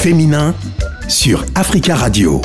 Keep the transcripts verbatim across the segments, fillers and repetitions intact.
féminin sur Africa Radio.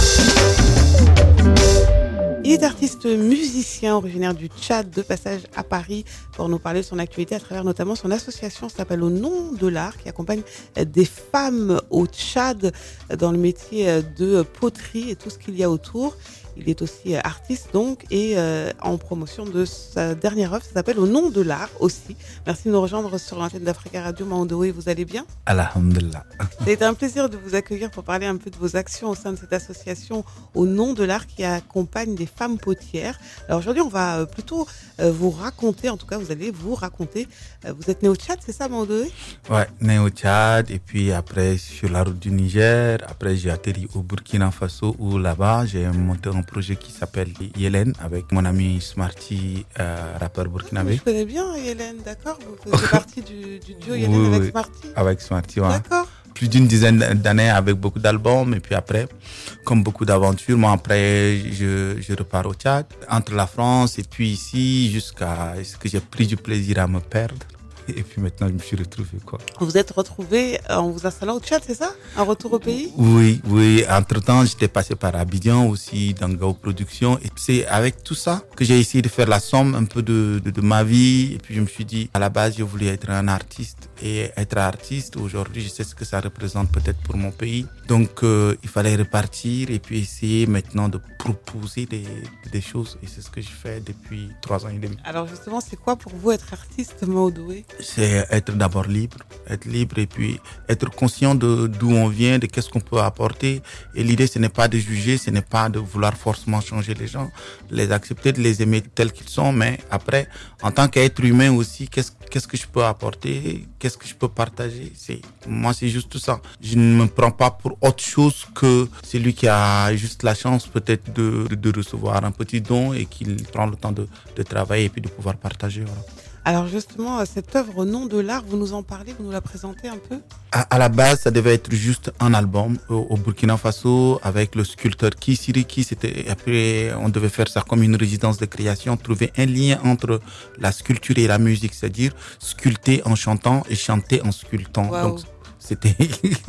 Il est artiste musicien originaire du Tchad, de passage à Paris pour nous parler de son actualité à travers notamment son association qui s'appelle Au nom de l'art, qui accompagne des femmes au Tchad dans le métier de poterie et tout ce qu'il y a autour. Il est aussi artiste donc et euh, en promotion de sa dernière œuvre, ça s'appelle Au nom de l'art aussi. Merci de nous rejoindre sur l'antenne d'Africa Radio. Maondoé, vous allez bien? Alhamdulillah. Ça a été un plaisir de vous accueillir pour parler un peu de vos actions au sein de cette association Au nom de l'art qui accompagne des femmes potières. Alors aujourd'hui, on va plutôt euh, vous raconter, en tout cas vous allez vous raconter, euh, vous êtes né au Tchad, c'est ça Maondoé? Ouais, né au Tchad et puis après sur la route du Niger, après j'ai atterri au Burkina Faso où là-bas j'ai monté un projet qui s'appelle Yélène avec mon ami Smarty, euh, rappeur burkinabé. Je connais bien Yélène, d'accord? Vous faisiez partie du, du duo Yélène oui, avec oui, Smarty? Avec Smarty, ouais. D'accord. Plus d'une dizaine d'années avec beaucoup d'albums et puis après, comme beaucoup d'aventures, moi après je, je repars au Tchad, entre la France et puis ici jusqu'à ce que j'ai pris du plaisir à me perdre. Et puis maintenant, je me suis retrouvé, quoi. Vous vous êtes retrouvé en vous installant au Tchad, c'est ça? Un retour au pays? Oui, oui. Entre-temps, j'étais passé par Abidjan aussi, dans Gao Productions. Et c'est avec tout ça que j'ai essayé de faire la somme un peu de, de, de ma vie. Et puis je me suis dit, à la base, je voulais être un artiste. Et être artiste, aujourd'hui, je sais ce que ça représente peut-être pour mon pays. Donc, euh, il fallait repartir et puis essayer maintenant de proposer des, des choses. Et c'est ce que je fais depuis trois ans et demi. Alors justement, c'est quoi pour vous être artiste, Maondoé? C'est être d'abord libre, être libre et puis être conscient de d'où on vient, de qu'est-ce qu'on peut apporter. Et l'idée, ce n'est pas de juger, ce n'est pas de vouloir forcément changer les gens, les accepter, de les aimer tels qu'ils sont. Mais après, en tant qu'être humain aussi, qu'est-ce qu'est-ce que je peux apporter, qu'est-ce que je peux partager. C'est moi, c'est juste tout ça. Je ne me prends pas pour autre chose que celui qui a juste la chance peut-être de de, de recevoir un petit don et qui prend le temps de de travailler et puis de pouvoir partager. Voilà. Alors justement, cette œuvre Au nom de l'art, vous nous en parlez, vous nous la présentez un peu? À, à la base, ça devait être juste un album au, au Burkina Faso avec le sculpteur Kisiriki. C'était après, on devait faire ça comme une résidence de création, trouver un lien entre la sculpture et la musique, c'est-à-dire sculpter en chantant et chanter en sculptant. Wow. Donc c'était.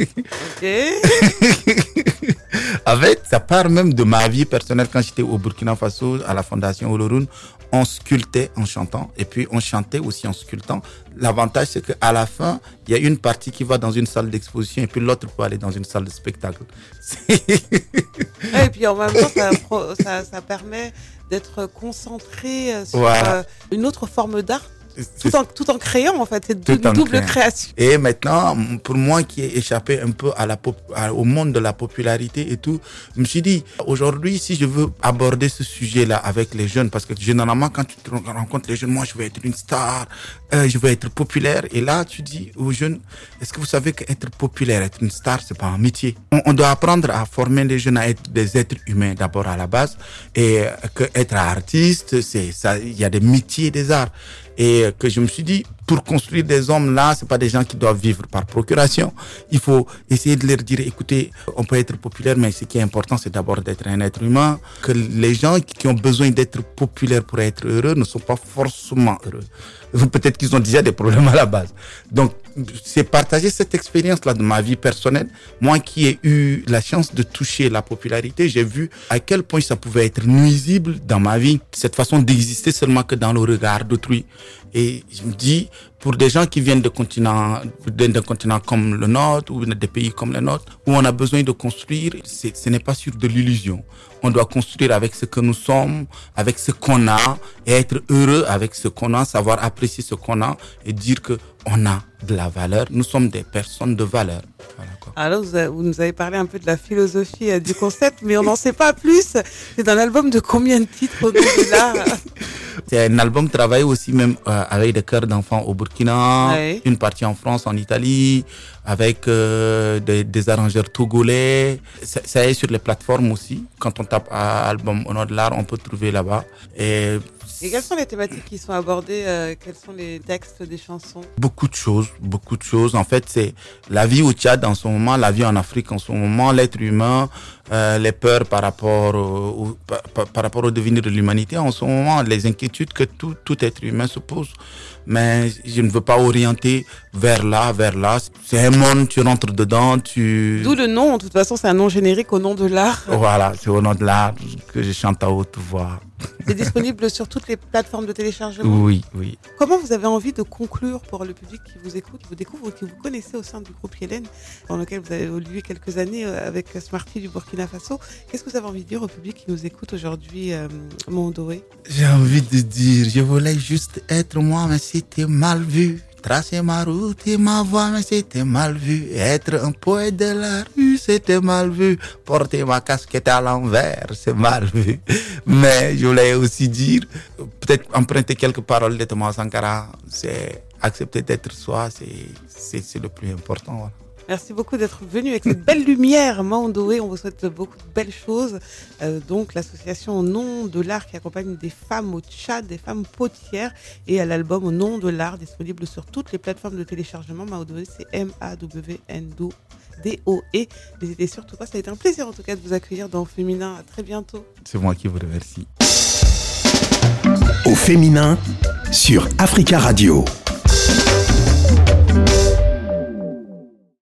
Ok. Avec, ça part même de ma vie personnelle quand j'étais au Burkina Faso à la Fondation Oloroun. On sculptait en chantant et puis on chantait aussi en sculptant. L'avantage, c'est qu'à la fin, il y a une partie qui va dans une salle d'exposition et puis l'autre peut aller dans une salle de spectacle. Et puis en même temps, ça, ça, ça permet d'être concentré sur voilà. une autre forme d'art. Tout en, tout en créant, en fait, c'est une double créant. création. Et maintenant, pour moi qui ai échappé un peu à la pop, à, au monde de la popularité et tout, je me suis dit, aujourd'hui, si je veux aborder ce sujet-là avec les jeunes, parce que généralement, quand tu te rencontres les jeunes, moi, je veux être une star, euh, je veux être populaire. Et là, tu dis aux jeunes, est-ce que vous savez qu'être populaire, être une star, c'est pas un métier? On, on doit apprendre à former les jeunes à être des êtres humains, d'abord à la base, et que être artiste, c'est ça, il y a des métiers des arts. Et que je me suis dit, pour construire des hommes là, c'est pas des gens qui doivent vivre par procuration. Il faut essayer de leur dire, écoutez, on peut être populaire, mais ce qui est important, c'est d'abord d'être un être humain. Que les gens qui ont besoin d'être populaires pour être heureux ne sont pas forcément heureux. Peut-être qu'ils ont déjà des problèmes à la base. Donc, c'est partager cette expérience-là de ma vie personnelle. Moi qui ai eu la chance de toucher la popularité, j'ai vu à quel point ça pouvait être nuisible dans ma vie. Cette façon d'exister seulement que dans le regard d'autrui. Et je me dis, pour des gens qui viennent de continents, d'un continent comme le nôtre ou des pays comme le nôtre, où on a besoin de construire, c'est, ce n'est pas sur de l'illusion. On doit construire avec ce que nous sommes, avec ce qu'on a, et être heureux avec ce qu'on a, savoir apprécier ce qu'on a et dire que on a de la valeur. Nous sommes des personnes de valeur. Voilà, quoi. Alors, vous, avez, vous nous avez parlé un peu de la philosophie euh, du concept, mais on n'en sait pas plus. C'est un album de combien de titres au nom de l'art? C'est un album travaillé aussi même euh, avec des chœurs d'enfants au Burkina, ouais. Une partie en France, en Italie, avec euh, des, des arrangeurs togolais. Ça, ça est sur les plateformes aussi. Quand on tape à album au nom de l'art, on peut trouver là-bas. Et Et quelles sont les thématiques qui sont abordées euh, Quels sont les textes des chansons? Beaucoup de choses, beaucoup de choses. En fait, c'est la vie au Tchad en ce moment, la vie en Afrique en ce moment, l'être humain, euh, les peurs par rapport au, au par, par, par rapport au devenir de l'humanité en ce moment, les inquiétudes que tout, tout être humain se pose. Mais je ne veux pas orienter vers là, vers là. C'est un monde, tu rentres dedans, tu... D'où le nom, de toute façon, c'est un nom générique au nom de l'art. Voilà, c'est au nom de l'art que je chante à haute voix. C'est disponible sur toutes les plateformes de téléchargement? Oui, oui. Comment vous avez envie de conclure pour le public qui vous écoute, qui vous découvre, qui vous connaissez au sein du groupe Yélène, dans lequel vous avez évolué quelques années avec Smarty du Burkina Faso? Qu'est-ce que vous avez envie de dire au public qui nous écoute aujourd'hui, euh, Mondoé? J'ai envie de dire, je voulais juste être moi, mais c'était mal vu. Tracer ma route et ma voix, mais c'était mal vu. Être un poète de la rue, c'était mal vu. Porter ma casquette à l'envers, c'est mal vu. Mais je voulais aussi dire, peut-être emprunter quelques paroles de Thomas Sankara, c'est accepter d'être soi, c'est, c'est, c'est le plus important. Voilà. Merci beaucoup d'être venu avec cette belle lumière, Mondoé. On vous souhaite beaucoup de belles choses. Euh, donc, l'association Au nom de l'art qui accompagne des femmes au Tchad, des femmes potières, et à l'album Au nom de l'art, disponible sur toutes les plateformes de téléchargement. Mondoé, c'est M A W N D O E. N'hésitez surtout pas. Ça a été un plaisir, en tout cas, de vous accueillir dans Au Féminin. À très bientôt. C'est moi qui vous remercie. Au Féminin sur Africa Radio.